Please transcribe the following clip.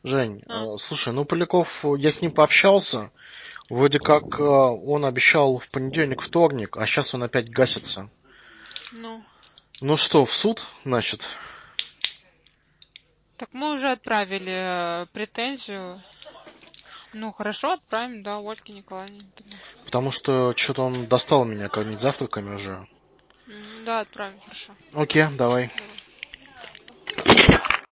Жень, А, слушай, ну Поляков, я с ним пообщался. Вроде как он обещал в понедельник, вторник, а сейчас он опять гасится. ну. Ну что, в суд, значит? Так мы уже отправили претензию. Ну, хорошо, отправим, да, Ольге Николаевне тогда. Потому что что-то он достал меня кормить завтраками уже. Да, отправим, хорошо. Окей, давай. Давай.